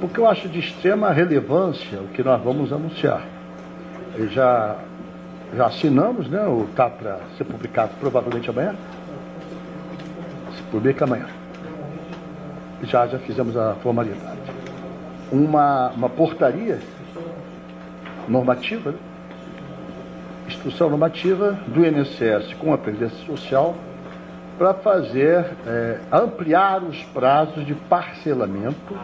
Porque eu acho de extrema relevância o que nós vamos anunciar. E já assinamos, né? Está para ser publicado provavelmente amanhã. Se publica amanhã. Já fizemos a formalidade. Uma portaria normativa, né? Instrução normativa do INSS com a Previdência Social para fazer, ampliar os prazos de parcelamento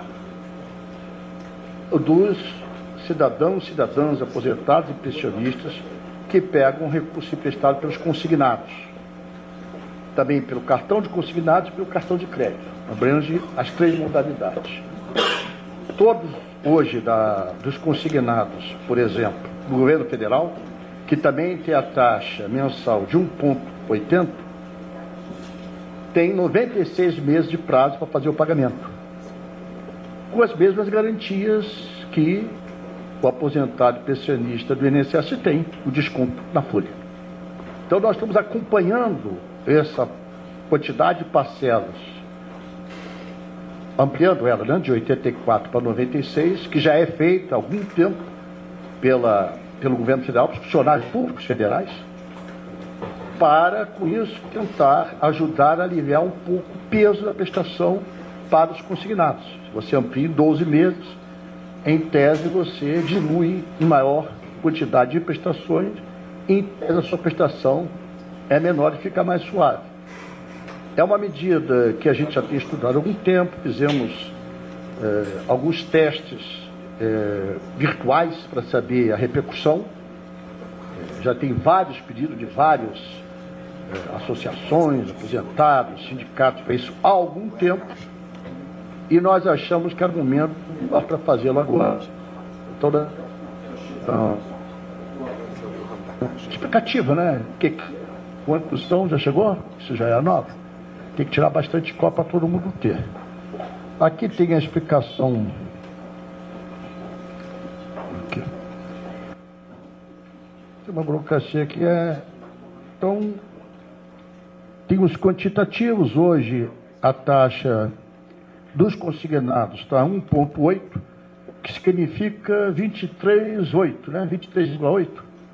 dos cidadãos, cidadãs, aposentados e pensionistas que pegam recurso emprestado pelos consignados. Também pelo cartão de consignados e pelo cartão de crédito. Abrange as 3 modalidades. Todos hoje dos consignados, por exemplo, do governo federal, que também tem a taxa mensal de 1,80, tem 96 meses de prazo para fazer o pagamento, com as mesmas garantias que o aposentado e pensionista do INSS tem, o desconto na folha. Então nós estamos acompanhando essa quantidade de parcelas, ampliando ela, né, de 84 para 96, que já é feita há algum tempo pelo governo federal, pelos funcionários públicos federais, para, com isso, tentar ajudar a aliviar um pouco o peso da prestação para os consignados. Se você amplia em 12 meses, em tese você dilui em maior quantidade de prestações, em tese a sua prestação é menor e fica mais suave. É uma medida que a gente já tem estudado há algum tempo, fizemos alguns testes virtuais para saber a repercussão. Já tem vários pedidos de várias associações, aposentados, sindicatos para isso há algum tempo, e nós achamos que era o momento para fazê-lo agora. Toda explicativa, né? Quantos são? Já chegou? Isso já é nova. Tem que tirar bastante copa para todo mundo ter. Aqui tem a explicação. Aqui. Tem uma burocracia que então, tem os quantitativos. Hoje a taxa dos consignados está 1,8, que significa 23,8, né? 23,8.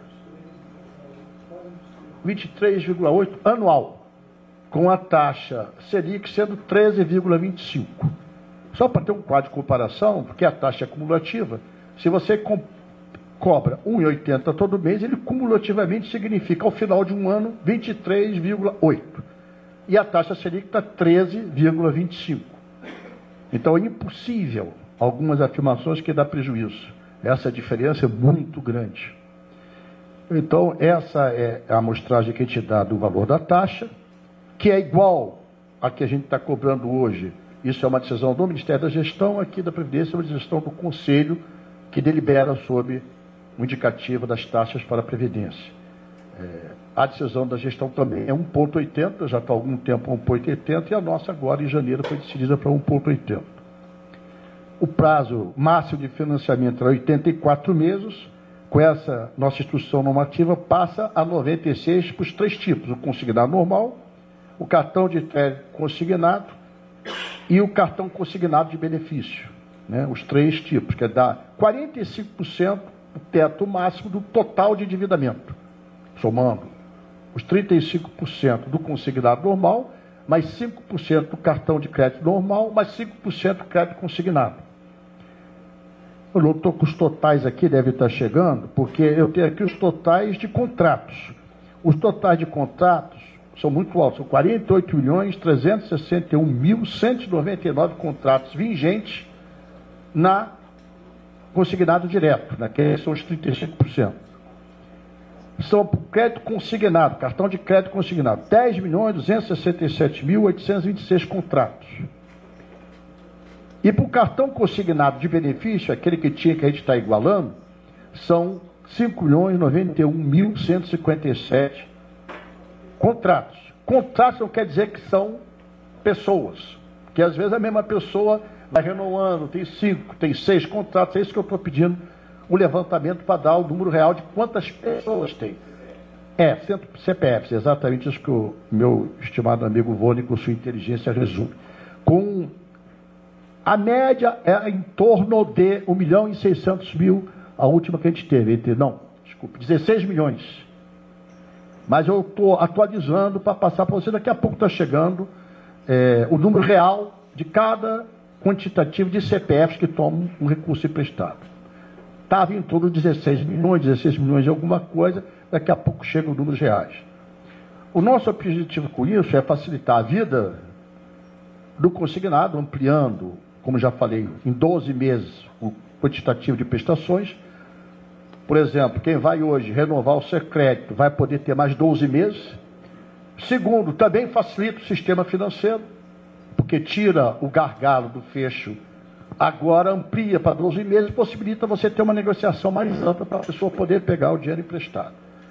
23,8 anual, com a taxa Selic sendo 13,25. Só para ter um quadro de comparação, porque a taxa é cumulativa, se você cobra 1,80 todo mês, ele cumulativamente significa, ao final de um ano, 23,8. E a taxa Selic está 13,25. Então é impossível algumas afirmações que dá prejuízo. Essa diferença é muito grande. Então, essa é a amostragem que a gente dá do valor da taxa, que é igual a que a gente está cobrando hoje. Isso é uma decisão do Ministério da Gestão, aqui da Previdência, é uma decisão do Conselho, que delibera sobre o indicativo das taxas para a Previdência. A decisão da gestão também é 1,80, já está há algum tempo 1,80, e a nossa agora, em janeiro, foi decidida para 1,80. O prazo máximo de financiamento era 84 meses, com essa nossa instrução normativa, passa a 96 para os 3 tipos: o consignado normal, o cartão de crédito consignado e o cartão consignado de benefício, né? Os 3 tipos, que dá 45% o teto máximo do total de endividamento, somando os 35% do consignado normal, mais 5% do cartão de crédito normal, mais 5% do crédito consignado. Eu não estou com os totais aqui, deve estar chegando, porque eu tenho aqui os totais de contratos. Os totais de contratos são muito altos, são 48.361.199 contratos vigentes na consignado direto, né, que são os 35%. São crédito consignado, cartão de crédito consignado, 10.267.826 contratos. E para o cartão consignado de benefício, aquele que tinha que a gente está igualando, são 5.091.157 contratos. Contratos não quer dizer que são pessoas, porque às vezes a mesma pessoa vai renovando, tem 5, tem 6 contratos. É isso que eu estou pedindo, um levantamento para dar o número real de quantas pessoas tem. CPFs, exatamente isso que o meu estimado amigo Vônei, com sua inteligência, resume. Com A média é em torno de 1.600.000, a última que a gente teve, 16 milhões. Mas eu estou atualizando para passar para você, daqui a pouco está chegando o número real de cada quantitativo de CPFs que tomam um recurso emprestado. Estava em torno de 16 milhões de alguma coisa, daqui a pouco chegam os números reais. O nosso objetivo com isso é facilitar a vida do consignado, ampliando, como já falei, em 12 meses o quantitativo de prestações. Por exemplo, quem vai hoje renovar o seu crédito vai poder ter mais 12 meses. Segundo, também facilita o sistema financeiro, porque tira o gargalo do fecho, agora amplia para 12 meses, possibilita você ter uma negociação mais ampla para a pessoa poder pegar o dinheiro emprestado.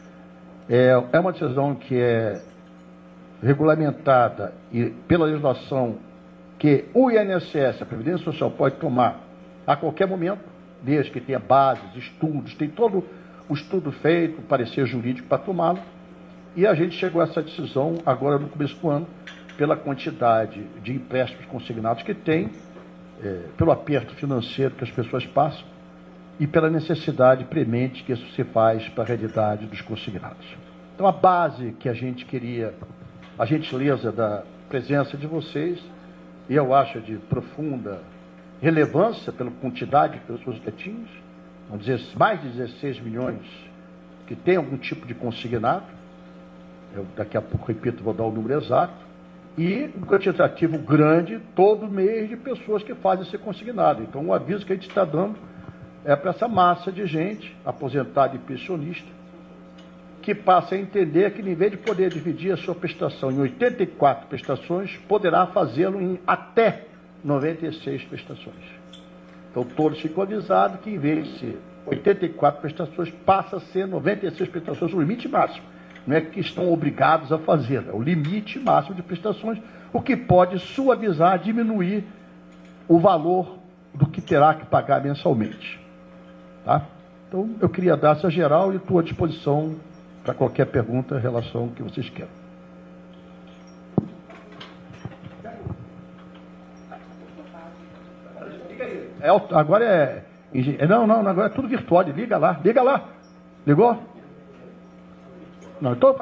É uma decisão que é regulamentada e pela legislação que o INSS, a Previdência Social, pode tomar a qualquer momento, desde que tenha bases, estudos, tem todo o estudo feito, parecer jurídico para tomá-lo. E a gente chegou a essa decisão agora no começo do ano, pela quantidade de empréstimos consignados que tem, pelo aperto financeiro que as pessoas passam e pela necessidade premente que isso se faz para a realidade dos consignados. Então, a base que a gente queria, a gentileza da presença de vocês, e eu acho de profunda relevância pela quantidade de pessoas que atinge, vamos dizer, mais de 16 milhões que tem algum tipo de consignado, eu daqui a pouco, repito, vou dar o número exato, e um quantitativo grande todo mês de pessoas que fazem esse consignado. Então, o aviso que a gente está dando é para essa massa de gente, aposentada e pensionista, que passa a entender que, em vez de poder dividir a sua prestação em 84 prestações, poderá fazê-lo em até 96 prestações. Então, todos ficam avisados que, em vez de ser 84 prestações, passa a ser 96 prestações, o limite máximo. Não é que estão obrigados a fazer, é o limite máximo de prestações, o que pode suavizar, diminuir o valor do que terá que pagar mensalmente. Tá? Então, eu queria dar essa geral e estou à disposição para qualquer pergunta em relação ao que vocês queiram. Agora Não, agora é tudo virtual. Liga lá. Ligou? Não, então.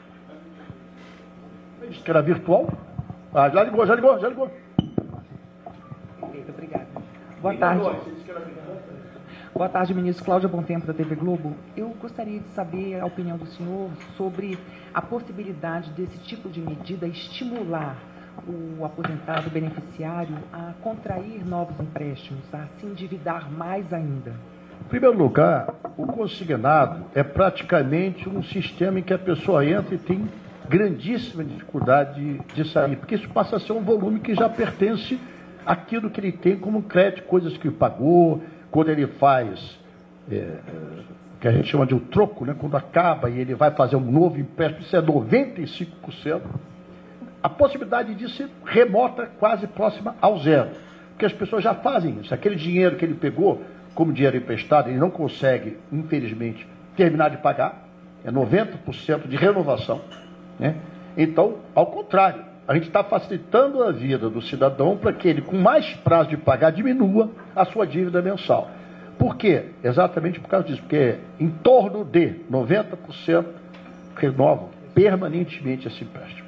Ele disse que era virtual. Já ligou. Muito obrigada. Boa tarde. Boa tarde, ministro. Cláudia Bontempo, da TV Globo. Eu gostaria de saber a opinião do senhor sobre a possibilidade desse tipo de medida estimular o aposentado beneficiário a contrair novos empréstimos, a se endividar mais ainda. Em primeiro lugar, o consignado é praticamente um sistema em que a pessoa entra e tem grandíssima dificuldade de sair, porque isso passa a ser um volume que já pertence àquilo que ele tem como crédito, coisas que ele pagou. Quando ele faz, que a gente chama de o troco, né? Quando acaba e ele vai fazer um novo empréstimo, isso é 95%. A possibilidade disso é remota, quase próxima ao zero. Porque as pessoas já fazem isso. Aquele dinheiro que ele pegou como dinheiro emprestado, ele não consegue, infelizmente, terminar de pagar. É 90% de renovação. Né? Então, ao contrário, a gente está facilitando a vida do cidadão para que ele, com mais prazo de pagar, diminua a sua dívida mensal. Por quê? Exatamente por causa disso. Porque em torno de 90% renovam permanentemente esse empréstimo.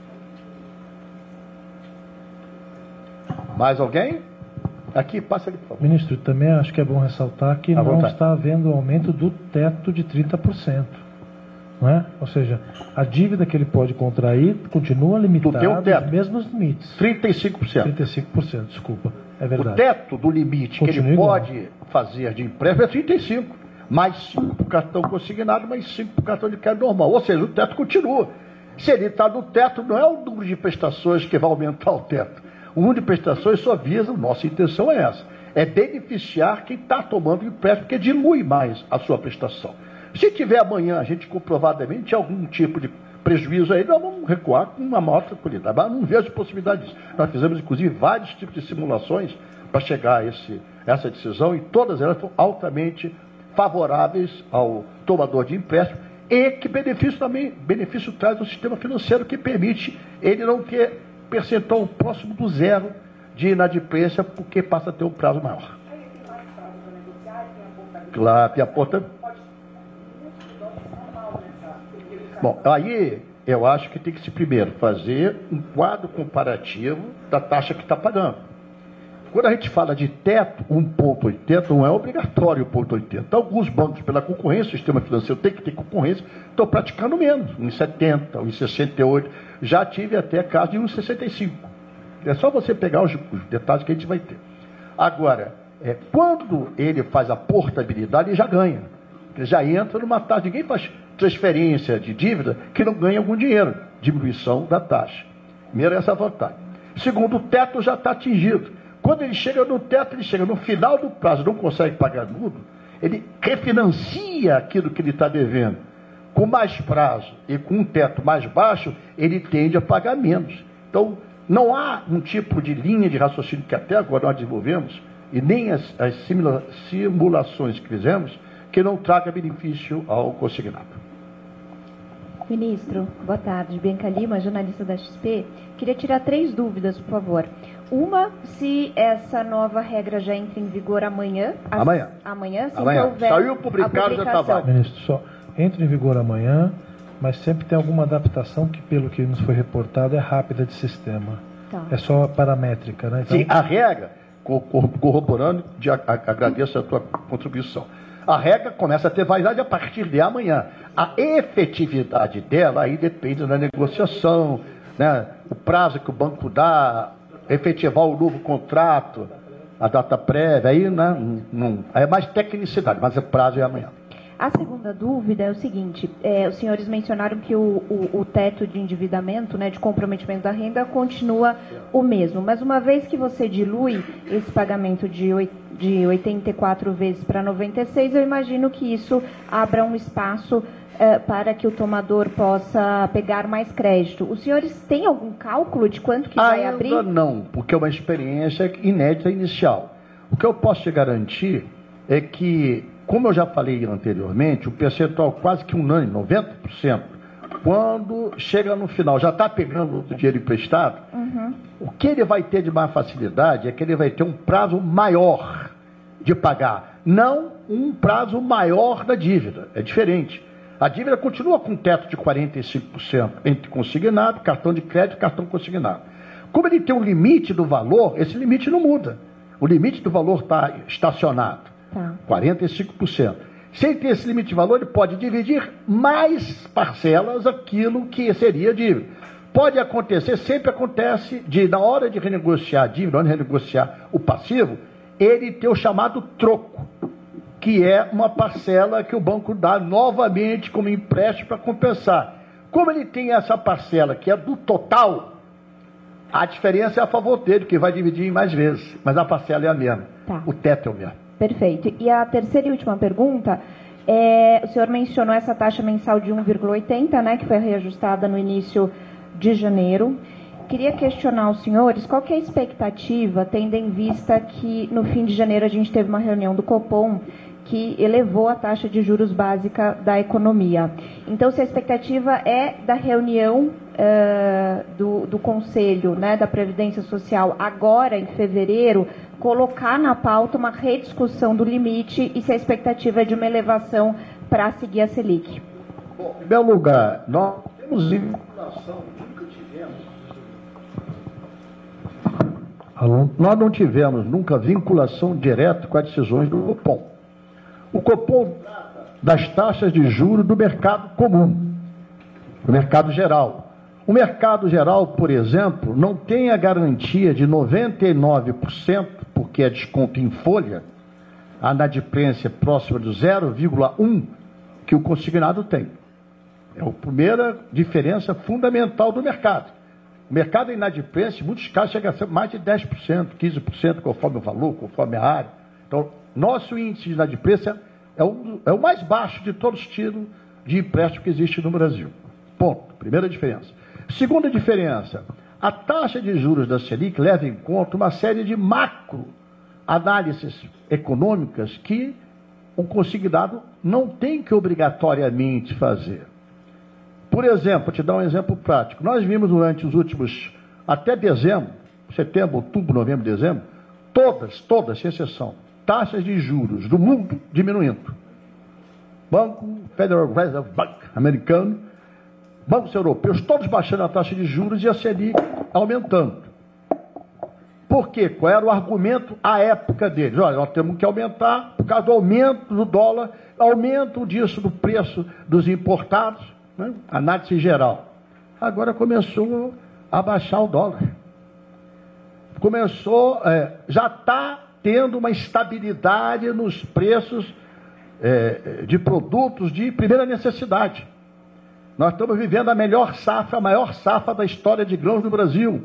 Mais alguém? Aqui, passa ali, por favor. Ministro, também acho que é bom ressaltar que não está havendo aumento do teto de 30%. Não é? Ou seja, a dívida que ele pode contrair continua limitada aos mesmos limites. 35%. 35%, desculpa. É verdade. O teto do limite continua que ele pode fazer de empréstimo é 35%. Mais 5% para o cartão consignado, mais 5% para o cartão de crédito normal. Ou seja, o teto continua. Se ele está no teto, não é o número de prestações que vai aumentar o teto. O número de prestações só visa, nossa intenção é essa, é beneficiar quem está tomando empréstimo, porque dilui mais a sua prestação. Se tiver amanhã, a gente comprovadamente algum tipo de prejuízo aí, nós vamos recuar com uma maior tranquilidade. Mas não vejo possibilidade disso. Nós fizemos, inclusive, vários tipos de simulações para chegar a essa decisão, e todas elas foram altamente favoráveis ao tomador de empréstimo, e que benefício traz o sistema financeiro, que permite ele não ter percentual próximo do zero de inadimplência porque passa a ter um prazo maior. Claro, tem a porta. Bom, aí eu acho que tem que se primeiro fazer um quadro comparativo da taxa que está pagando. Quando a gente fala de teto, 1,80, não é obrigatório 1,80. Alguns bancos, pela concorrência, o sistema financeiro tem que ter concorrência, estão praticando menos, 1,70, 1,68. Já tive até caso de 1,65. É só você pegar os detalhes que a gente vai ter. Agora, quando ele faz a portabilidade, ele já ganha. Ele já entra numa taxa. Ninguém faz transferência de dívida que não ganha algum dinheiro. Diminuição da taxa. Primeiro, essa vantagem. Segundo, o teto já está atingido. Quando ele chega no teto, ele chega no final do prazo, não consegue pagar tudo, ele refinancia aquilo que ele está devendo. Com mais prazo e com um teto mais baixo, ele tende a pagar menos. Então, não há um tipo de linha de raciocínio que até agora nós desenvolvemos, e nem as simulações que fizemos, que não traga benefício ao consignado. Ministro, boa tarde. Bianca Lima, jornalista da XP. Queria tirar 3 dúvidas, por favor. Uma, se essa nova regra já entra em vigor amanhã. Amanhã, se houver. Saiu publicado, já está válido. Ministro, só entra em vigor amanhã, mas sempre tem alguma adaptação que, pelo que nos foi reportado, é rápida de sistema. Tá. É só paramétrica, né? Então... Sim, a regra, corroborando, agradeço a tua contribuição. A regra começa a ter validade a partir de amanhã. A efetividade dela aí depende da negociação, né? O prazo que o banco dá, efetivar o novo contrato, a data prévia, aí, né? Aí é mais tecnicidade, mas o prazo é amanhã. A segunda dúvida é o seguinte, os senhores mencionaram que o teto de endividamento, né, de comprometimento da renda, continua o mesmo, mas uma vez que você dilui esse pagamento de 84 vezes para 96, eu imagino que isso abra um espaço para que o tomador possa pegar mais crédito. Os senhores têm algum cálculo de quanto que vai abrir? Ainda não, porque é uma experiência inédita inicial. O que eu posso te garantir é que, como eu já falei anteriormente, o percentual quase que unânime, 90%, quando chega no final, já está pegando o dinheiro emprestado, o que ele vai ter de mais facilidade é que ele vai ter um prazo maior de pagar, não um prazo maior da dívida, é diferente. A dívida continua com um teto de 45% entre consignado, cartão de crédito e cartão consignado. Como ele tem um limite do valor, esse limite não muda. O limite do valor está estacionado, 45%. Sem ter esse limite de valor, ele pode dividir mais parcelas aquilo que seria dívida. Pode acontecer, sempre acontece, na hora de renegociar a dívida, na hora de renegociar o passivo, ele ter o chamado troco, que é uma parcela que o banco dá novamente como empréstimo para compensar. Como ele tem essa parcela que é do total, a diferença é a favor dele, que vai dividir em mais vezes, mas a parcela é a mesma. O teto é o mesmo. Perfeito. E a terceira e última pergunta, o senhor mencionou essa taxa mensal de 1,80, né, que foi reajustada no início de janeiro. Queria questionar os senhores, qual que é a expectativa, tendo em vista que no fim de janeiro a gente teve uma reunião do Copom que elevou a taxa de juros básica da economia. Então, se a expectativa é da reunião do Conselho, né, da Previdência Social, agora em fevereiro, colocar na pauta uma rediscussão do limite e se a expectativa é de uma elevação para seguir a Selic. Bom, em primeiro lugar, nós temos vinculação, nunca tivemos. Nós não tivemos nunca vinculação direta com as decisões do Copom. O Copom trata das taxas de juros do mercado comum, do mercado geral. O mercado geral, por exemplo, não tem a garantia de 99%, porque é desconto em folha, a inadimplência próxima de 0,1% que o consignado tem. É a primeira diferença fundamental do mercado. O mercado de inadimplência, em muitos casos, chega a ser mais de 10%, 15%, conforme o valor, conforme a área. Então, nosso índice de inadimplência é o mais baixo de todos os tipos de empréstimo que existe no Brasil. Ponto. Primeira diferença. Segunda diferença, a taxa de juros da Selic leva em conta uma série de macro análises econômicas que o consignado não tem que obrigatoriamente fazer. Por exemplo, vou te dar um exemplo prático. Nós vimos durante os últimos, até dezembro, setembro, outubro, novembro, dezembro, todas, sem exceção, taxas de juros do mundo diminuindo. Banco Federal Reserve Bank americano, bancos europeus, todos baixando a taxa de juros e a Selic aumentando. Por quê? Qual era o argumento à época deles? Olha, nós temos que aumentar por causa do aumento do dólar, aumento disso do preço dos importados, né? Análise geral. Agora começou a baixar o dólar. Já está tendo uma estabilidade nos preços de produtos de primeira necessidade. Nós estamos vivendo a maior safra da história de grãos do Brasil.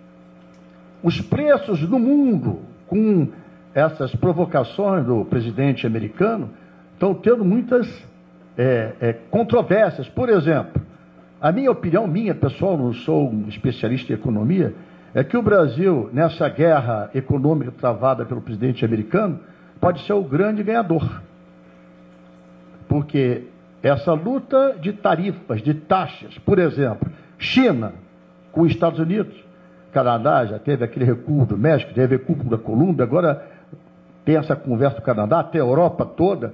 Os preços do mundo, com essas provocações do presidente americano, estão tendo muitas controvérsias. Por exemplo, a minha opinião, pessoal, não sou um especialista em economia, é que o Brasil, nessa guerra econômica travada pelo presidente americano, pode ser o grande ganhador. Porque essa luta de tarifas, de taxas, por exemplo, China com os Estados Unidos, Canadá já teve aquele recuo do México, teve recuo da Colômbia, agora tem essa conversa do Canadá, até a Europa toda.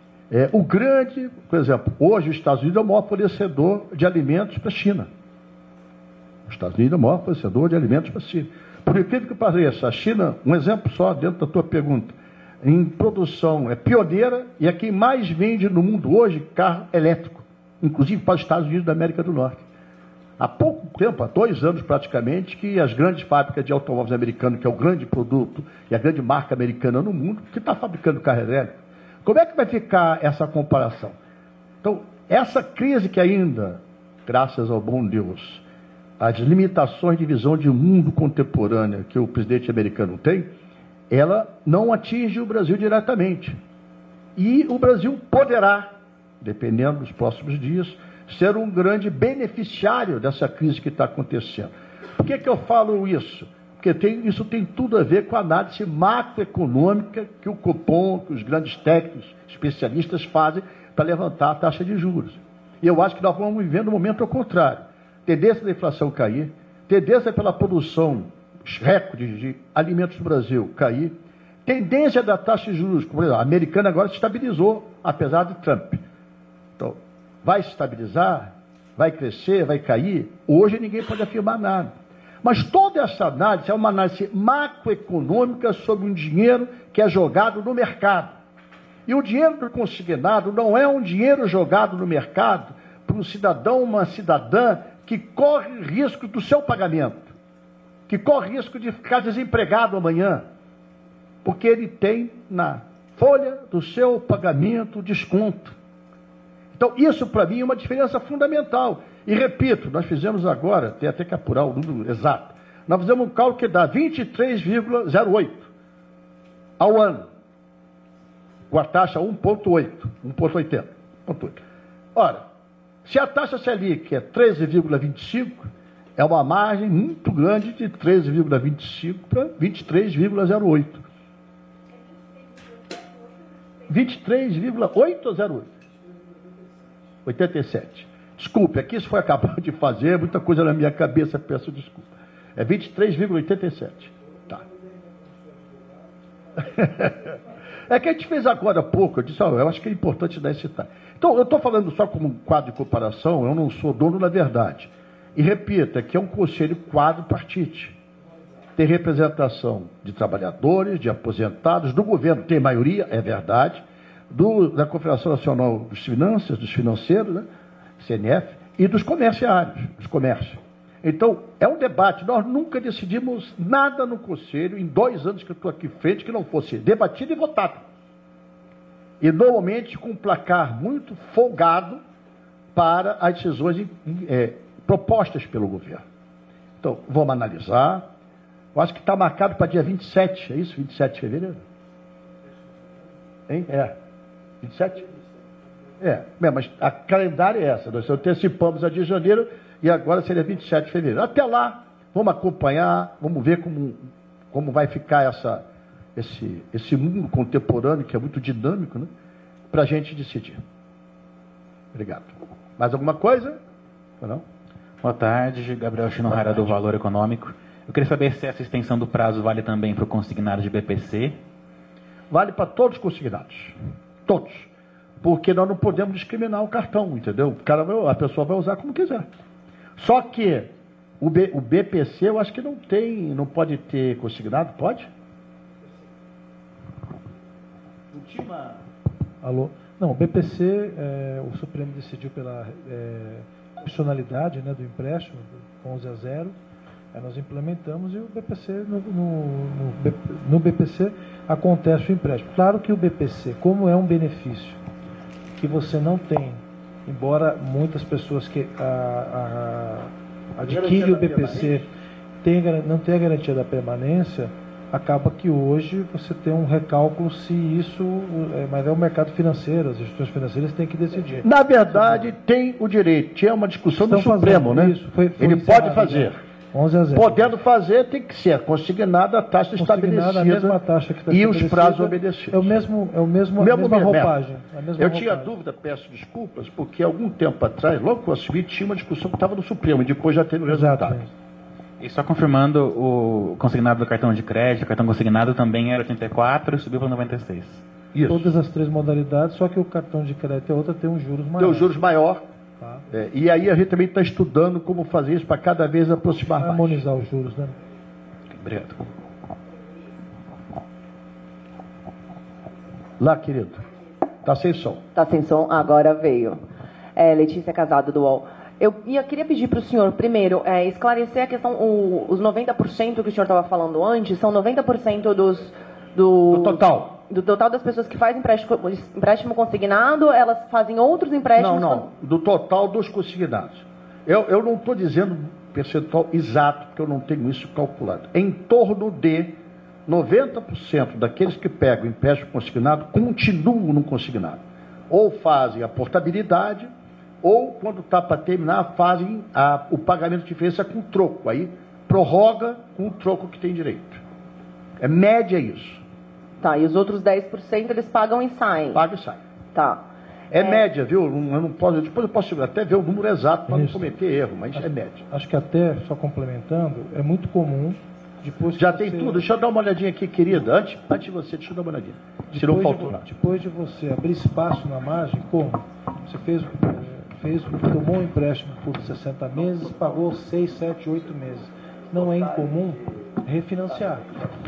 Por exemplo, hoje os Estados Unidos é o maior fornecedor de alimentos para a China. Os Estados Unidos é o maior fornecedor de alimentos para a China. Por incrível que pareça, a China, um exemplo só dentro da tua pergunta, em produção é pioneira e é quem mais vende no mundo hoje carro elétrico, inclusive para os Estados Unidos da América do Norte. Há pouco tempo, há 2 anos praticamente, que as grandes fábricas de automóveis americanos, que é o grande produto e a grande marca americana no mundo, que está fabricando carro elétrico. Como é que vai ficar essa comparação? Então, essa crise que ainda, graças ao bom Deus, as limitações de visão de mundo contemporânea que o presidente americano tem, ela não atinge o Brasil diretamente. E o Brasil poderá, dependendo dos próximos dias, ser um grande beneficiário dessa crise que está acontecendo. Por que eu falo isso? Porque isso tem tudo a ver com a análise macroeconômica que o Copom, que os grandes técnicos, especialistas fazem para levantar a taxa de juros. E eu acho que nós vamos vivendo um momento ao contrário. Tendência da inflação cair, tendência pela produção recorde de alimentos no Brasil cair, tendência da taxa de juros, como a americana agora se estabilizou, apesar de Trump. Então, vai se estabilizar, vai crescer, vai cair? Hoje ninguém pode afirmar nada. Mas toda essa análise é uma análise macroeconômica sobre um dinheiro que é jogado no mercado. E o dinheiro consignado não é um dinheiro jogado no mercado para um cidadão, uma cidadã que corre risco do seu pagamento, que corre risco de ficar desempregado amanhã, porque ele tem na folha do seu pagamento desconto. Então, isso para mim é uma diferença fundamental. E repito, nós fizemos agora, tem até que apurar o número exato, nós fizemos um cálculo que dá 23,08 ao ano, com a taxa 1,80. Ora, se a taxa Selic é 13,25, é uma margem muito grande de 13,25 para 23,08. 23,8 ou 08? 87. Desculpe, aqui isso foi acabado de fazer, muita coisa na minha cabeça, peço desculpa. É 23,87. Tá. É que a gente fez agora há pouco, eu disse, eu acho que é importante dar esse detalhe. Então, eu estou falando só como um quadro de comparação, eu não sou dono da verdade. E repita, que é um conselho quadripartite. Tem representação de trabalhadores, de aposentados, do governo, tem maioria, é verdade, da Confederação Nacional dos Finanças, dos financeiros, né? CNF, e dos comerciários, dos comércios. Então, é um debate. Nós nunca decidimos nada no Conselho, em 2 anos que eu estou aqui frente, que não fosse debatido e votado. E, normalmente, com um placar muito folgado para as decisões propostas pelo governo. Então, vamos analisar. Eu acho que está marcado para dia 27, é isso? 27 de fevereiro? Hein? 27? Mas a calendário é essa. Nós antecipamos a de janeiro e agora seria 27 de fevereiro. Até lá, vamos acompanhar, vamos ver como vai ficar esse mundo contemporâneo, que é muito dinâmico, né? Para a gente decidir. Obrigado. Mais alguma coisa? Ou não? Boa tarde, Gabriel Shinohara do Valor Econômico. Eu queria saber se essa extensão do prazo vale também para o consignado de BPC. Vale para todos os consignados. Todos. Porque nós não podemos discriminar o cartão, entendeu? A pessoa vai usar como quiser. Só que o BPC eu acho que não pode ter consignado, pode? Não tinha uma... Alô? Não, o BPC, o Supremo decidiu pela opcionalidade, né, do empréstimo, 11-0, nós implementamos e o BPC, no BPC acontece o empréstimo. Claro que o BPC, como é um benefício que você não tem, embora muitas pessoas que adquirem o BPC não tenha a garantia da permanência, acaba que hoje você tem um recálculo se isso... mas é o mercado financeiro, as instituições financeiras têm que decidir. Na verdade, tem o direito. Tinha uma discussão no Supremo, né? Isso, foi ele pode fazer. 11-0. Podendo fazer, tem que ser consignada a taxa estabelecida a mesma taxa que está e os prazos obedecidos. É a mesma roupagem. Eu tinha dúvida, peço desculpas, porque algum tempo atrás, logo que eu assumi, tinha uma discussão que estava no Supremo e depois já teve o resultado. Exatamente. E só confirmando, o consignado do cartão de crédito, o cartão consignado também era 84 e subiu para 96. Isso. Todas as três modalidades, só que o cartão de crédito e a outra tem um juros maior. Tem um juros maior. Tá. E aí a gente também está estudando como fazer isso para cada vez aproximar mais. Harmonizar os juros, né? Obrigado. Lá, querido. Está sem som. Está sem som, agora veio. Letícia Casado, do UOL. Eu queria pedir para o senhor, primeiro, esclarecer a questão, os 90% que o senhor estava falando antes, são 90% do total. Do total das pessoas que fazem empréstimo consignado, elas fazem outros empréstimos? Não, do total dos consignados. Eu não estou dizendo percentual exato, porque eu não tenho isso calculado. Em torno de 90% daqueles que pegam empréstimo consignado continuam no consignado. Ou fazem a portabilidade, ou, quando está para terminar, fazem o pagamento de diferença com troco. Aí, prorroga com o troco que tem direito. Média isso. Tá, e os outros 10% eles pagam e saem? Pagam e saem. Tá. Média, viu? Eu não posso, depois eu posso até ver o número exato para não cometer erro, mas é média. Acho que até, só complementando, é muito comum... Já tem tudo. Deixa eu dar uma olhadinha aqui, querida. Antes de você, deixa eu dar uma olhadinha. Se não faltou nada. Depois de você abrir espaço na margem, como? Você tomou um empréstimo por 60 meses, pagou 6, 7, 8 meses. Não é incomum refinanciar.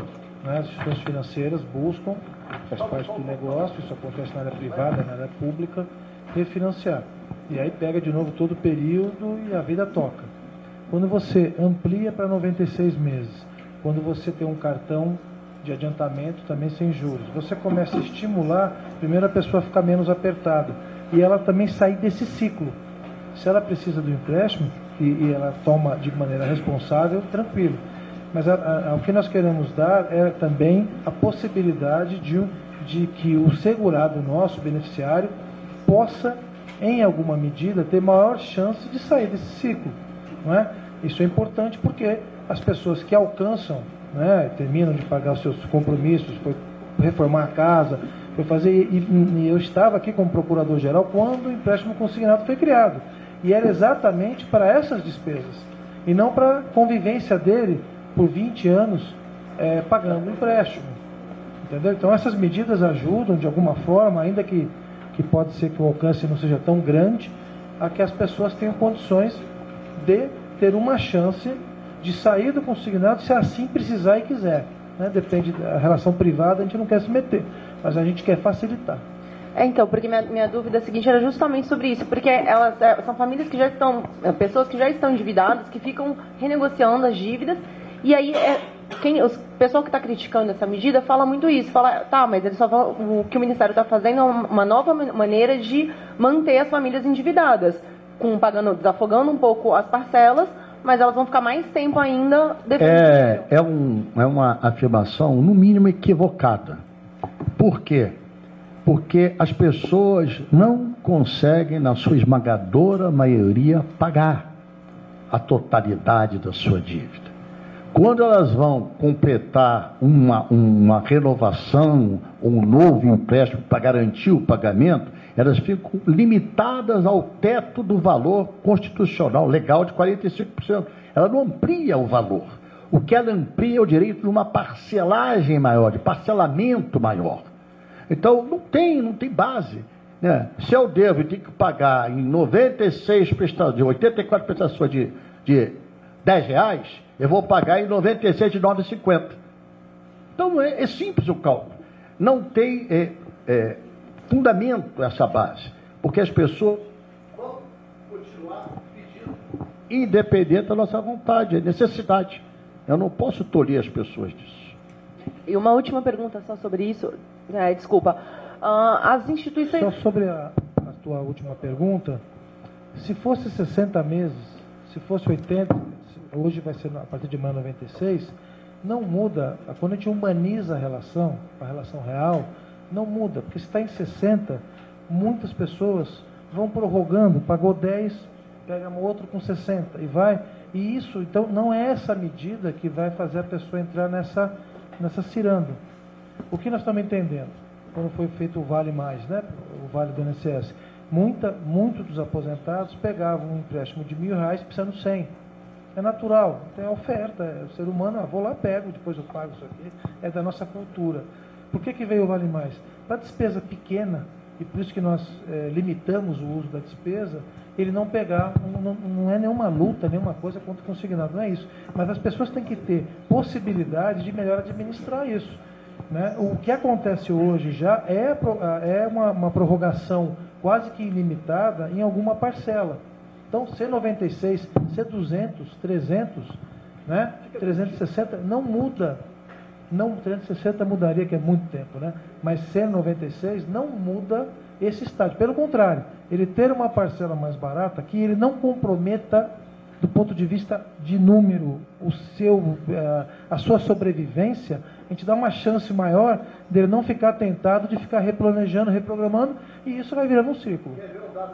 As instituições financeiras buscam, faz parte do negócio, isso acontece na área privada, na área pública, refinanciar. E aí pega de novo todo o período e a vida toca. Quando você amplia para 96 meses, quando você tem um cartão de adiantamento também sem juros, você começa a estimular, primeiro a pessoa ficar menos apertada e ela também sair desse ciclo. Se ela precisa do empréstimo e ela toma de maneira responsável, tranquilo. Mas o que nós queremos dar é também a possibilidade de que o segurado nosso, beneficiário, possa, em alguma medida, ter maior chance de sair desse ciclo. Não é? Isso é importante porque as pessoas que alcançam, né, terminam de pagar os seus compromissos, foi reformar a casa, foi fazer... E eu estava aqui como procurador-geral quando o empréstimo consignado foi criado. E era exatamente para essas despesas. E não para a convivência dele por 20 anos pagando o empréstimo. Entendeu? Então essas medidas ajudam de alguma forma, ainda que pode ser que o alcance não seja tão grande, a que as pessoas tenham condições de ter uma chance de sair do consignado se assim precisar e quiser. Né? Depende da relação privada, a gente não quer se meter, mas a gente quer facilitar. Então, porque minha dúvida seguinte era justamente sobre isso, porque elas são famílias que já estão, pessoas que já estão endividadas, que ficam renegociando as dívidas, e aí o pessoal que está criticando essa medida fala muito isso, fala, tá, mas ele só fala, o que o Ministério está fazendo é uma nova maneira de manter as famílias endividadas, desafogando um pouco as parcelas, mas elas vão ficar mais tempo ainda defendendo. É uma afirmação, no mínimo, equivocada. Por quê? Porque as pessoas não conseguem, na sua esmagadora maioria, pagar a totalidade da sua dívida. Quando elas vão completar uma renovação, um novo empréstimo para garantir o pagamento, elas ficam limitadas ao teto do valor constitucional legal de 45%. Ela não amplia o valor. O que ela amplia é o direito de uma parcelagem maior, de parcelamento maior. Então, não tem base. Né? Se eu devo e tenho que pagar em 96 prestações, 84 prestações de R$10, eu vou pagar em 96 de 9,50. Então, é simples o cálculo. Não tem fundamento essa base, porque as pessoas vão continuar pedindo, independente da nossa vontade, é necessidade. Eu não posso tolir as pessoas disso. E uma última pergunta só sobre isso. Desculpa. As instituições... Só sobre a tua última pergunta, se fosse 60 meses, se fosse 80, hoje vai ser a partir de maio 96, não muda. Quando a gente humaniza a relação real, não muda, porque se está em 60, muitas pessoas vão prorrogando, pagou 10, pega outro com 60 e vai. E isso, então, não é essa medida que vai fazer a pessoa entrar nessa ciranda. O que nós estamos entendendo? Quando foi feito o Vale Mais, né? O Vale do INSS, muitos dos aposentados pegavam um empréstimo de R$1.000 precisando de 100. É natural, tem a oferta, é o ser humano, vou lá, pego, depois eu pago isso aqui, é da nossa cultura. Por que veio o Vale Mais? Para despesa pequena, e por isso que nós limitamos o uso da despesa, ele não pegar, não é nenhuma luta, nenhuma coisa contra o consignado, não é isso. Mas as pessoas têm que ter possibilidade de melhor administrar isso. Né? O que acontece hoje já é uma prorrogação quase que ilimitada em alguma parcela. Então, C96, C200, 300, né? 360, não muda. Não, 360 mudaria, que é muito tempo, né? Mas C96 não muda esse estágio. Pelo contrário, ele ter uma parcela mais barata, que ele não comprometa, do ponto de vista de número, a sua sobrevivência, a gente dá uma chance maior dele não ficar tentado de ficar replanejando, reprogramando, e isso vai virando um círculo. Quer ver um dado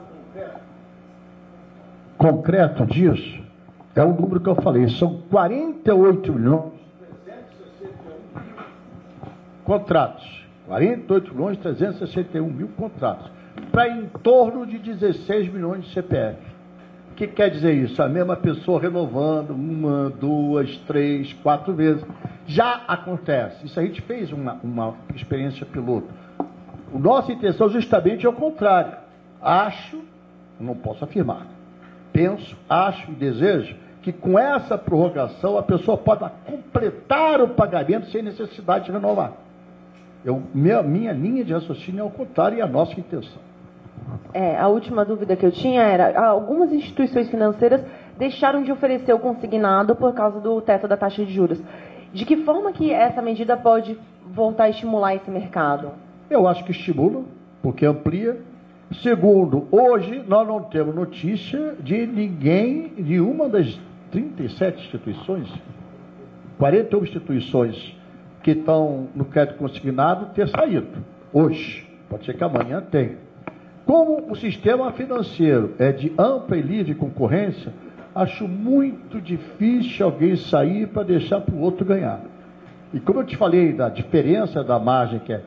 concreto disso? É o número que eu falei, são 48 milhões 361 mil contratos. 48 milhões 361 mil contratos. Para em torno de 16 milhões de CPF. O que quer dizer isso? A mesma pessoa renovando 1, 2, 3, 4 vezes. Já acontece. Isso a gente fez uma experiência piloto. A nossa intenção justamente é o contrário. Acho, não posso afirmar, penso, acho e desejo que com essa prorrogação a pessoa pode completar o pagamento sem necessidade de renovar. Minha linha de raciocínio é ao contrário e a nossa intenção. A última dúvida que eu tinha era, algumas instituições financeiras deixaram de oferecer o consignado por causa do teto da taxa de juros. De que forma que essa medida pode voltar a estimular esse mercado? Eu acho que estimula, porque amplia. Segundo, hoje nós não temos notícia de ninguém, de uma das 37 instituições, 41 instituições que estão no crédito consignado ter saído. Hoje. Pode ser que amanhã tenha. Como o sistema financeiro é de ampla e livre concorrência, acho muito difícil alguém sair para deixar para o outro ganhar. E como eu te falei da diferença da margem, que é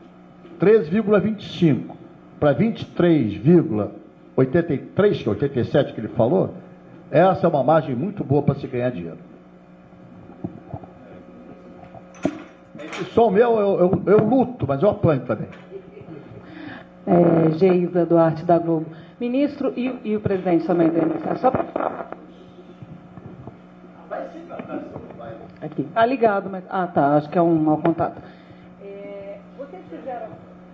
13,25 para 23,83, que é 87 que ele falou, essa é uma margem muito boa para se ganhar dinheiro. Só o meu, eu luto, mas eu apanho também. Geisa Duarte, da Globo. Ministro e o presidente também da INSS. Só para... Aqui. Tá ligado, mas... tá, acho que é um mau contato. Vocês fizeram...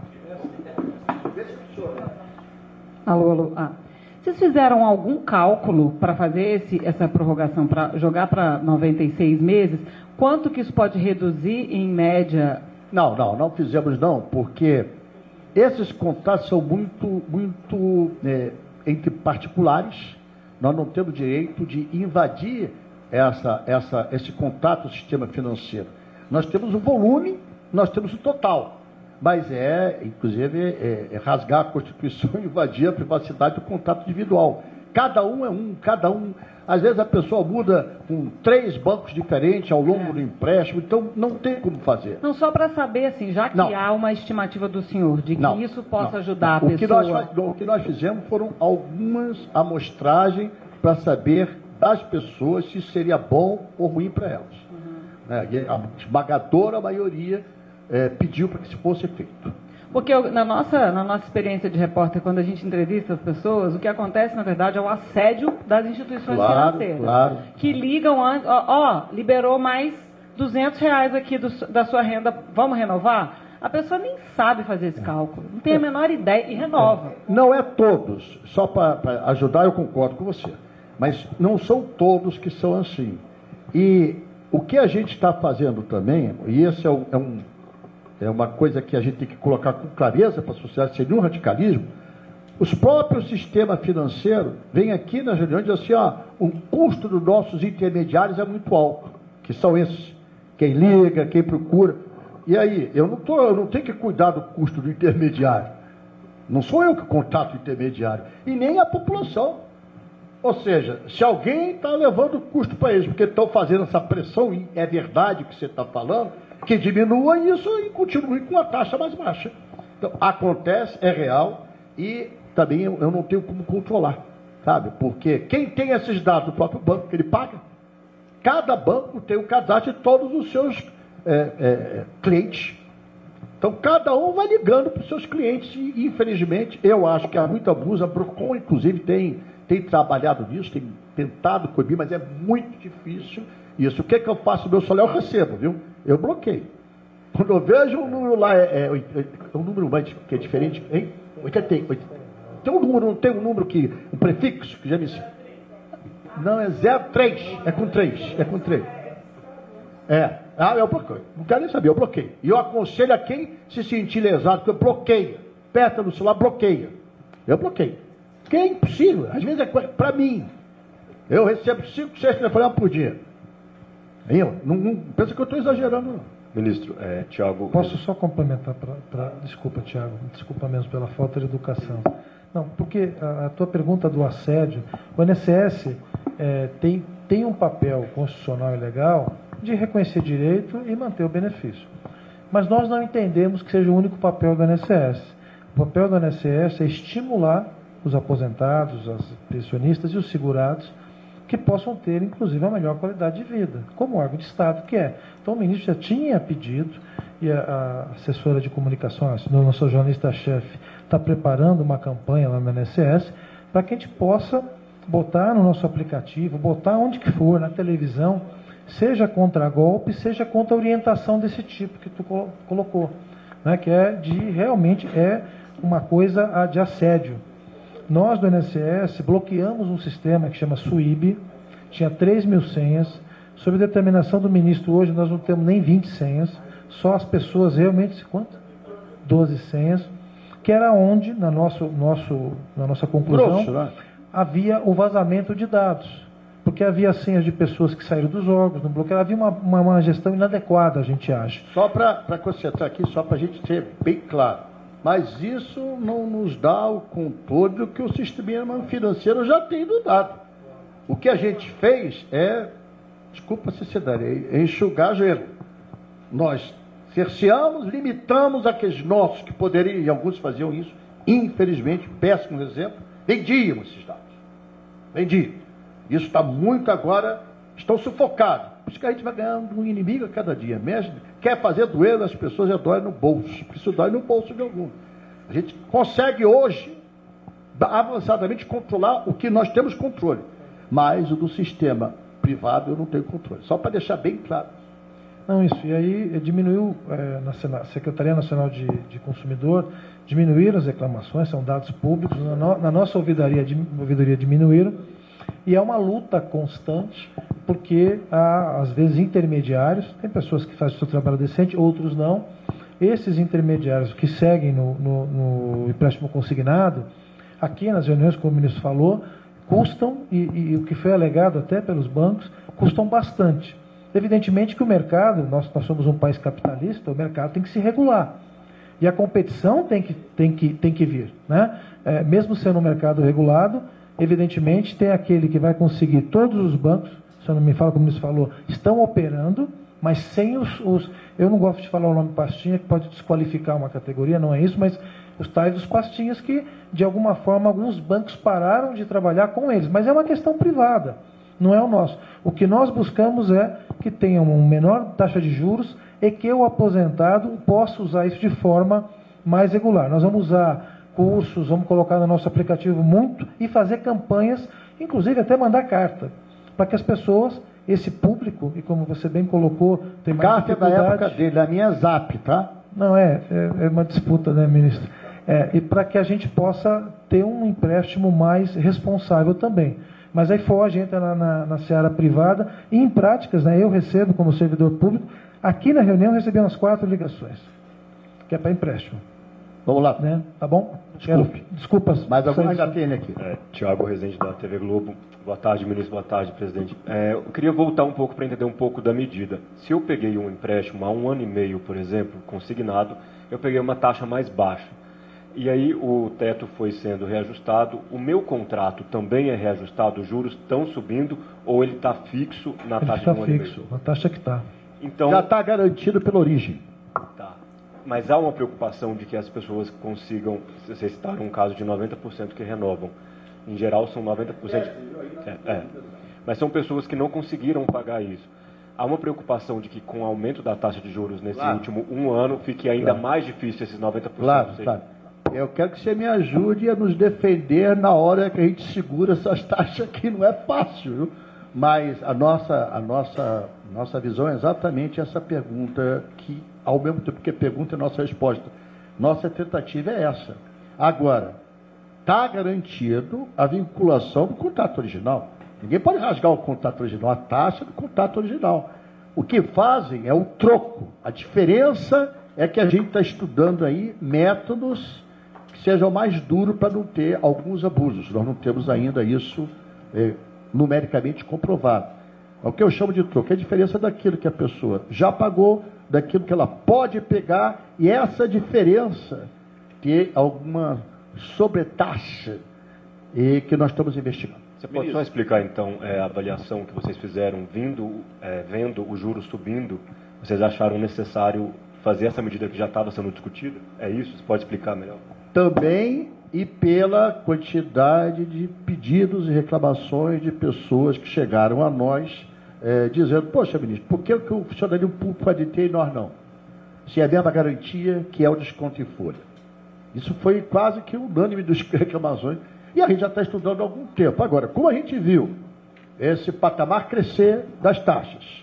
Alô. Vocês fizeram algum cálculo para fazer essa prorrogação, para jogar para 96 meses? Quanto que isso pode reduzir, em média? Não fizemos não, porque esses contratos são muito entre particulares. Nós não temos direito de invadir esse contato do sistema financeiro. Nós temos o volume, nós temos o total. Mas inclusive, rasgar a Constituição e invadir a privacidade do contrato individual. Cada um. Às vezes a pessoa muda com 3 bancos diferentes ao longo do empréstimo, então não tem como fazer. Não, só para saber, assim, já que há uma estimativa do senhor de que isso possa ajudar a pessoa... O que nós fizemos foram algumas amostragens para saber das pessoas se seria bom ou ruim para elas. Né? A esmagadora maioria pediu para que isso fosse feito. Porque na nossa experiência de repórter, quando a gente entrevista as pessoas, o que acontece, na verdade, é o assédio das instituições financeiras. Claro. Que ligam antes, liberou mais R$200 aqui da sua renda, vamos renovar? A pessoa nem sabe fazer esse cálculo, não tem a menor ideia e renova. Não é todos, só para ajudar eu concordo com você, mas não são todos que são assim. E o que a gente está fazendo também, e esse é uma coisa que a gente tem que colocar com clareza para a sociedade, sem nenhum radicalismo, os próprios sistemas financeiros vêm aqui nas reuniões e dizem assim, o custo dos nossos intermediários é muito alto, que são esses, quem liga, quem procura. E aí, eu não tenho que cuidar do custo do intermediário. Não sou eu que contrato o intermediário. E nem a população. Ou seja, se alguém está levando custo para eles, porque estão fazendo essa pressão, e é verdade o que você está falando, que diminua isso e continue com a taxa mais baixa. Então, acontece, é real, e também eu não tenho como controlar, sabe? Porque quem tem esses dados do próprio banco que ele paga, cada banco tem o cadastro de todos os seus clientes. Então, cada um vai ligando para os seus clientes e, infelizmente, eu acho que há muito abuso. A Procon, inclusive, tem trabalhado nisso, tem tentado coibir, mas é muito difícil isso. O que eu faço? O meu salário eu recebo, viu? Eu bloqueio. Quando eu vejo um número lá, um número mais que é diferente, hein? 80. Tem um número, não tem um número que, um prefixo que já me... Não, é 03, é com 3. Eu bloqueio. Não quero nem saber, eu bloqueio. E eu aconselho a quem se sentir lesado, que eu bloqueio. Aperta no celular, bloqueia. Eu bloqueio. Porque é impossível. Às vezes para mim. Eu recebo 5, 6 telefonemas por dia. Não pensa que eu estou exagerando, não. Ministro, Tiago... Posso só complementar? Desculpa, Tiago. Desculpa mesmo pela falta de educação. Não, porque a tua pergunta do assédio, o INSS tem um papel constitucional e legal de reconhecer direito e manter o benefício. Mas nós não entendemos que seja o único papel do INSS. O papel do INSS é estimular os aposentados, os pensionistas e os segurados que possam ter, inclusive, a melhor qualidade de vida, como órgão de Estado que é. Então, o ministro já tinha pedido, e a assessora de comunicação, a nossa jornalista-chefe, está preparando uma campanha lá no INSS para que a gente possa botar no nosso aplicativo, botar onde que for, na televisão, seja contra golpe, seja contra orientação desse tipo que tu colocou, né, que realmente é uma coisa de assédio. Nós do INSS bloqueamos um sistema que chama SUIB, tinha 3.000 senhas, sob determinação do ministro hoje nós não temos nem 20 senhas, só as pessoas realmente, quanto? 12 senhas, que era onde, na nossa conclusão, havia o vazamento de dados. Porque havia senhas de pessoas que saíram dos órgãos, no bloqueio, havia uma gestão inadequada, a gente acha. Só para concentrar aqui, só para a gente ser bem claro, mas isso não nos dá o controle do que o sistema financeiro já tem nos dado. O que a gente fez desculpa a sinceridade, é enxugar gelo. Nós cerceamos, limitamos aqueles nossos que poderiam, e alguns faziam isso, infelizmente, péssimo exemplo, vendíamos esses dados. Isso está muito agora, estão sufocados. Por isso que a gente vai ganhando um inimigo a cada dia. Mesmo quer fazer doer as pessoas, já dói no bolso. Isso dói no bolso de algum. A gente consegue hoje, avançadamente, controlar o que nós temos controle. Mas o do sistema privado eu não tenho controle. Só para deixar bem claro. Não, isso. E aí diminuiu, na Secretaria Nacional de Consumidor, diminuíram as reclamações, são dados públicos. Na nossa ouvidoria diminuíram. E é uma luta constante, porque há, às vezes, intermediários, tem pessoas que fazem o seu trabalho decente, outros não. Esses intermediários que seguem no empréstimo consignado, aqui nas reuniões, como o ministro falou, custam, e o que foi alegado até pelos bancos, custam bastante. Evidentemente que o mercado, nós somos um país capitalista, o mercado tem que se regular. E a competição tem que vir, né? Mesmo sendo um mercado regulado, evidentemente, tem aquele que vai conseguir, todos os bancos, se eu não me falo como o ministro falou, estão operando, mas sem os... Eu não gosto de falar o nome pastinha, que pode desqualificar uma categoria, não é isso, mas os tais dos pastinhas que, de alguma forma, alguns bancos pararam de trabalhar com eles. Mas é uma questão privada, não é o nosso. O que nós buscamos é que que tenha uma menor taxa de juros e que o aposentado possa usar isso de forma mais regular. Nós vamos usar cursos, vamos colocar no nosso aplicativo muito e fazer campanhas, inclusive até mandar carta, para que as pessoas, esse público, e como você bem colocou, tem mais dificuldade... Carta da época dele, da minha Zap, tá? Não, é uma disputa, né, ministro? E para que a gente possa ter um empréstimo mais responsável também. Mas aí foge, entra na seara privada, e em práticas, né, eu recebo como servidor público, aqui na reunião eu recebi umas 4 ligações, que é para empréstimo. Vamos lá. Né? Tá bom? Desculpe. Desculpas. Mas alguma já tem aqui. Tiago Rezende, da TV Globo. Boa tarde, ministro. Boa tarde, presidente. Eu queria voltar um pouco para entender um pouco da medida. Se eu peguei um empréstimo há 1 ano e meio, por exemplo, consignado, eu peguei uma taxa mais baixa. E aí o teto foi sendo reajustado. O meu contrato também é reajustado? Os juros estão subindo ou ele está fixo na taxa de 1 ano e meio? Está fixo, na taxa que está. Então, já está garantido pela origem. Tá. Mas há uma preocupação de que as pessoas consigam, vocês citaram um caso de 90% que renovam. Em geral são 90%. Mas são pessoas que não conseguiram pagar isso. Há uma preocupação de que com o aumento da taxa de juros nesse último 1 ano, fique ainda mais difícil esses 90%. Claro. Eu quero que você me ajude a nos defender na hora que a gente segura essas taxas aqui. Não é fácil, viu? Mas a nossa visão é exatamente essa pergunta, que ao mesmo tempo que pergunta é nossa resposta. Nossa tentativa é essa. Agora, está garantido a vinculação do contrato original. Ninguém pode rasgar o contrato original, a taxa do contrato original. O que fazem é o troco. A diferença é que a gente está estudando aí métodos que sejam mais duros para não ter alguns abusos. Nós não temos ainda isso numericamente comprovado. É o que eu chamo de troco, é a diferença daquilo que a pessoa já pagou, daquilo que ela pode pegar, e essa diferença ter alguma sobretaxa que nós estamos investigando. Você pode só explicar, então, a avaliação que vocês fizeram, vendo o juros subindo, vocês acharam necessário fazer essa medida que já estava sendo discutida? É isso? Você pode explicar melhor? Também, e pela quantidade de pedidos e reclamações de pessoas que chegaram a nós, dizendo, poxa, ministro, por que o funcionário público pode ter e nós não? Se é a mesma garantia que é o desconto em folha. Isso foi quase que unânime das reclamações, e a gente já está estudando há algum tempo. Agora, como a gente viu esse patamar crescer das taxas,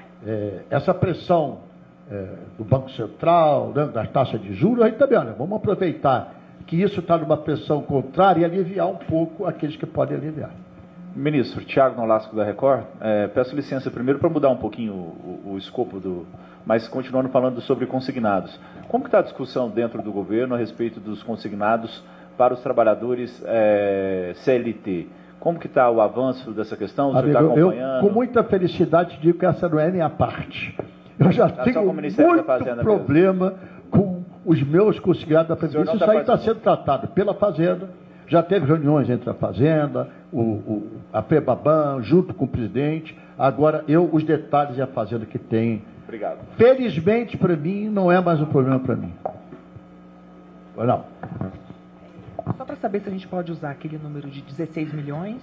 essa pressão do Banco Central, né, das taxas de juros, aí também, olha, vamos aproveitar que isso está numa pressão contrária e aliviar um pouco aqueles que podem aliviar. Ministro, Tiago Nolasco da Record, peço licença primeiro para mudar um pouquinho o escopo mas continuando falando sobre consignados. Como que está a discussão dentro do governo a respeito dos consignados para os trabalhadores CLT? Como que está o avanço dessa questão? Você está acompanhando? Eu, com muita felicidade, digo que essa não é nem a parte. Eu já tenho muito problema com os meus consignados da Previdência. Isso aí está sendo tratado pela Fazenda. Já teve reuniões entre a Fazenda, a FEBABAN, junto com o presidente. Agora, os detalhes e a Fazenda que tem. Obrigado. Felizmente, para mim, não é mais um problema para mim. Não. Só para saber se a gente pode usar aquele número de 16 milhões.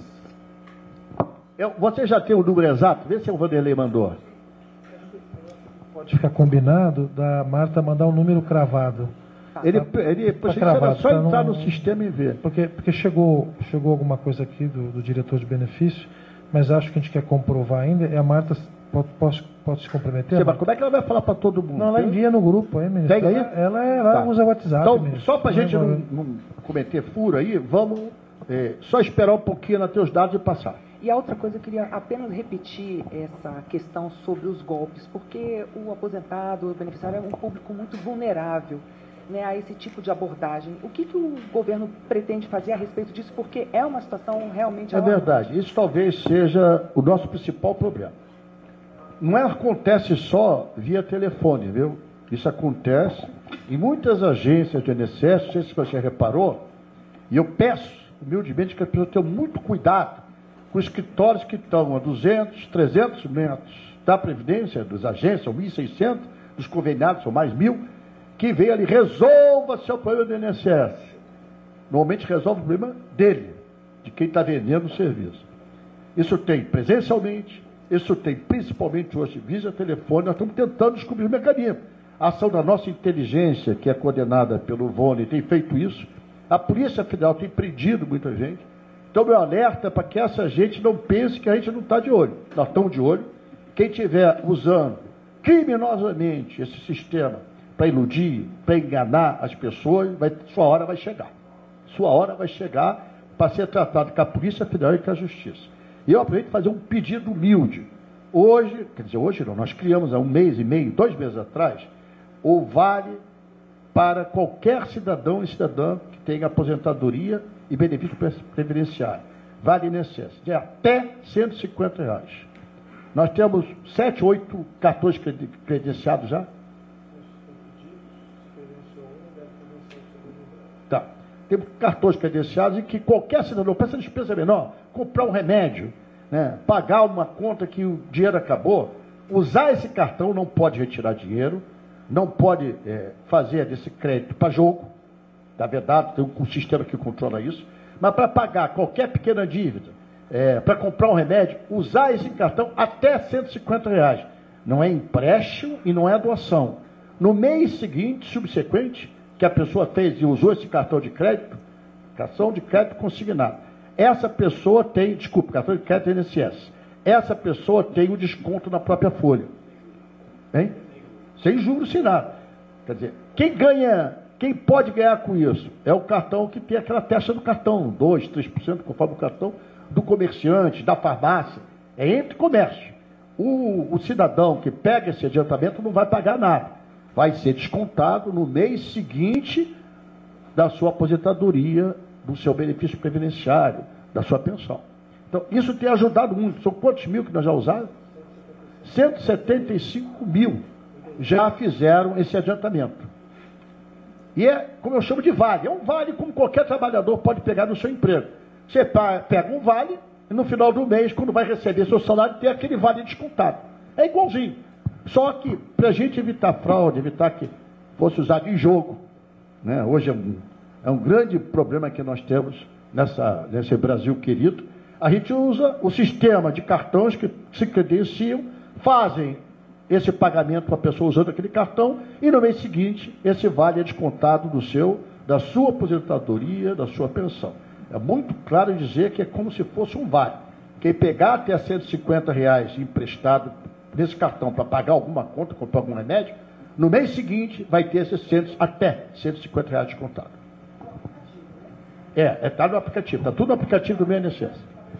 Você já tem o número exato? Vê se o Vanderlei mandou. Pode ficar combinado da Marta mandar um número cravado. Ele era só entrar no sistema e ver. Porque chegou alguma coisa aqui do diretor de benefício, mas acho que a gente quer comprovar ainda. E a Marta pode se comprometer? Mas como é que ela vai falar para todo mundo? Não, ela envia no grupo aí, ministro. Tem aí? Ela usa o WhatsApp. Então, ministro. só para a gente não cometer furo aí, vamos só esperar um pouquinho na ter os dados e passar. E a outra coisa, eu queria apenas repetir essa questão sobre os golpes, porque o aposentado, o beneficiário é um público muito vulnerável, né, a esse tipo de abordagem. O que o governo pretende fazer a respeito disso? Porque é uma situação realmente... É verdade. Isso talvez seja o nosso principal problema. Não acontece só via telefone, viu? Isso acontece em muitas agências de INSS, não sei se você reparou, e eu peço, humildemente, que as pessoas tenham muito cuidado com escritórios que estão a 200, 300 metros da Previdência, das agências, são 1.600, dos conveniados são mais 1.000, que vem ali, resolva seu problema do INSS. Normalmente resolve o problema dele, de quem está vendendo o serviço. Isso tem presencialmente, Isso tem principalmente hoje via telefone. Nós estamos tentando descobrir o mecanismo. A ação da nossa inteligência, que é coordenada pelo Vone, tem feito isso. A Polícia Federal tem prendido muita gente. Então, meu alerta é para que essa gente não pense que a gente não está de olho. Nós estamos de olho. Quem estiver usando criminosamente esse sistema para iludir, para enganar as pessoas, sua hora vai chegar. Sua hora vai chegar para ser tratado com a Polícia Federal e com a Justiça. E eu aproveito para fazer um pedido humilde. Hoje, quer dizer, hoje não, nós criamos há 1 mês e meio, 2 meses atrás, o Vale para qualquer cidadão e cidadã que tenha aposentadoria e benefício previdenciário. Vale INSS, de até R$150. Nós temos 7, 8 cartões credenciados já? Tá. Temos cartões credenciados em que qualquer cidadão, pensa em despesa menor, comprar um remédio, né, pagar uma conta que o dinheiro acabou, usar esse cartão, não pode retirar dinheiro, não pode fazer desse crédito para jogo, na verdade, tem um sistema que controla isso, mas para pagar qualquer pequena dívida, para comprar um remédio, usar esse cartão até R$150. Não é empréstimo e não é doação. No mês seguinte, subsequente, que a pessoa fez e usou esse cartão de crédito consignado, essa pessoa tem, cartão de crédito INSS, essa pessoa tem um desconto na própria folha. Hein? Sem juros, sem nada. Quer dizer, quem pode ganhar com isso? É o cartão que tem aquela taxa do cartão, 2%, 3%, conforme o cartão do comerciante, da farmácia. É entre comércio. O cidadão que pega esse adiantamento não vai pagar nada. Vai ser descontado no mês seguinte da sua aposentadoria, do seu benefício previdenciário, da sua pensão. Então, isso tem ajudado muito. São quantos mil que nós já usamos? 175 mil já fizeram esse adiantamento. E é, como eu chamo de vale, é um vale como qualquer trabalhador pode pegar no seu emprego. Você pega um vale e no final do mês, quando vai receber seu salário, tem aquele vale descontado. É igualzinho. Só que, para a gente evitar fraude, evitar que fosse usado em jogo, né? Hoje é um grande problema que nós temos nesse Brasil querido, a gente usa o sistema de cartões que se credenciam, fazem esse pagamento para a pessoa usando aquele cartão, e no mês seguinte, esse vale é descontado da sua aposentadoria, da sua pensão. É muito claro dizer que é como se fosse um vale. Quem pegar até R$150 emprestado nesse cartão para pagar alguma conta, comprar algum remédio, no mês seguinte vai ter até R$150 descontado. Está no aplicativo, está tudo no aplicativo do meu INSS.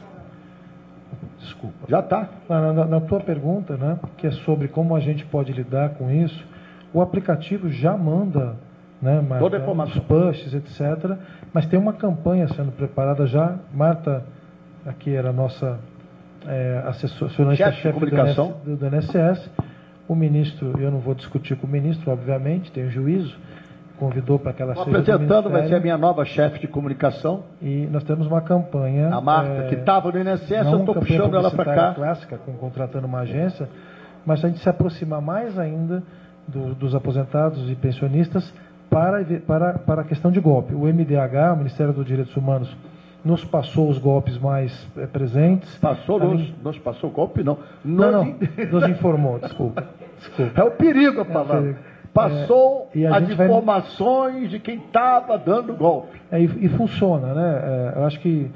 Desculpa. Já está. Na tua pergunta, né, que é sobre como a gente pode lidar com isso, o aplicativo já manda, né, toda a informação, os pushes, etc. Mas tem uma campanha sendo preparada já. Marta, aqui era a nossa assessorante-chefe do INSS. O ministro, eu não vou discutir com o ministro, obviamente, tenho juízo, convidou para que ela seja apresentando, vai ser a minha nova chefe de comunicação. E nós temos uma campanha... A Marta, que estava no INSS, eu estou puxando ela para cá. Clássica, contratando uma agência, mas a gente se aproximar mais ainda dos aposentados e pensionistas para a questão de golpe. O MDH, o Ministério dos Direitos Humanos, nos passou os golpes mais presentes. Nos passou golpe, não. Nos informou, desculpa. É o perigo a palavra. Passou as informações de quem estava dando golpe. E funciona, né? Eu acho que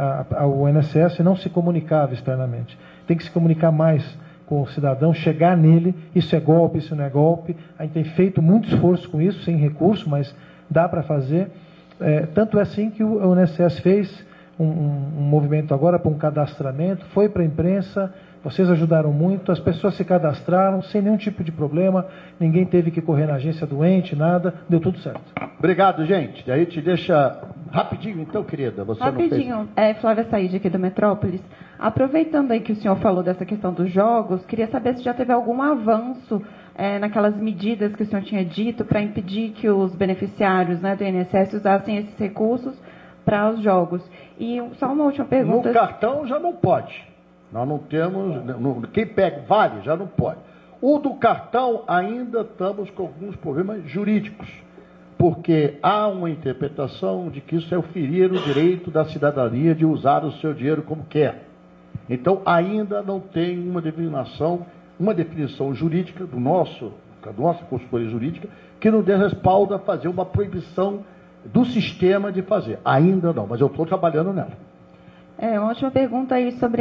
o INSS não se comunicava externamente. Tem que se comunicar mais com o cidadão, chegar nele, isso é golpe, isso não é golpe. A gente tem feito muito esforço com isso, sem recurso, mas dá para fazer. Tanto é assim que o INSS fez um movimento agora para um cadastramento, foi para a imprensa, vocês ajudaram muito, as pessoas se cadastraram sem nenhum tipo de problema, ninguém teve que correr na agência doente, nada, deu tudo certo. Obrigado, gente. Aí te deixa rapidinho, então, querida. Você rapidinho, Flávia Said aqui do Metrópolis. Aproveitando aí que o senhor falou dessa questão dos jogos, queria saber se já teve algum avanço naquelas medidas que o senhor tinha dito para impedir que os beneficiários, né, do INSS usassem esses recursos para os jogos. E só uma última pergunta. No cartão já não pode. Nós não temos... Quem pega vale já não pode. O do cartão ainda estamos com alguns problemas jurídicos, porque há uma interpretação de que isso é ferir o direito da cidadania de usar o seu dinheiro como quer. Então, ainda não tem uma definição jurídica da nossa consultoria jurídica que não dê respaldo a fazer uma proibição do sistema de fazer. Ainda não, mas eu estou trabalhando nela. Uma última pergunta aí sobre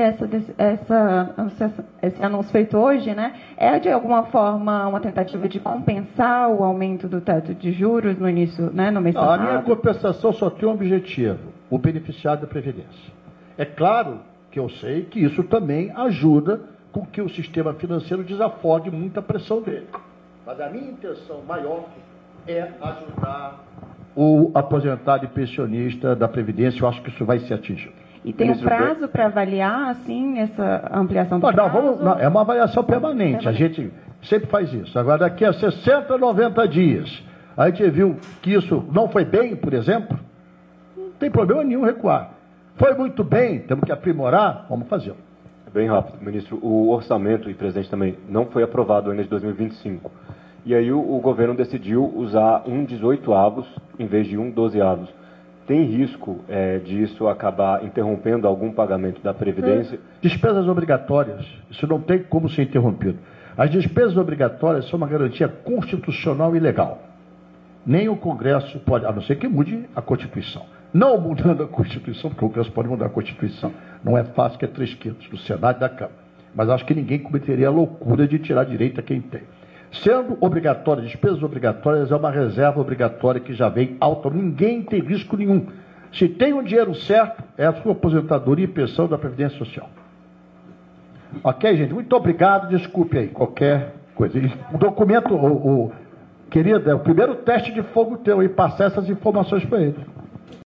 esse anúncio feito hoje, né? É de alguma forma uma tentativa de compensar o aumento do teto de juros no início, né, no mês passado? A minha compensação só tem um objetivo, o beneficiário da Previdência. É claro que eu sei que isso também ajuda com que o sistema financeiro desafogue muita pressão dele. Mas a minha intenção maior é ajudar o aposentado e pensionista da Previdência. Eu acho que isso vai ser atingido. E tem um prazo para avaliar, assim, essa ampliação do prazo? Não, é uma avaliação permanente. A gente sempre faz isso. Agora, daqui a 60, 90 dias, a gente viu que isso não foi bem, por exemplo, não tem problema nenhum recuar. Foi muito bem, temos que aprimorar, vamos fazê-lo. Bem rápido, ministro. O orçamento, e presidente também, não foi aprovado ainda de 2025. E aí o governo decidiu usar um 18avos em vez de um 12avos. Tem risco disso acabar interrompendo algum pagamento da Previdência? Despesas obrigatórias, isso não tem como ser interrompido. As despesas obrigatórias são uma garantia constitucional e legal. Nem o Congresso pode, a não ser que mude a Constituição. Não mudando a Constituição, porque o Congresso pode mudar a Constituição. Não é fácil, que é 3/5 do Senado e da Câmara. Mas acho que ninguém cometeria a loucura de tirar direito a quem tem. Sendo obrigatória, despesas obrigatórias é uma reserva obrigatória que já vem alta. Ninguém tem risco nenhum. Se tem o dinheiro certo, é a sua aposentadoria e pensão da Previdência Social. Ok, gente? Muito obrigado. Desculpe aí qualquer coisa. O documento, querida, é o primeiro teste de fogo teu, e passar essas informações para ele.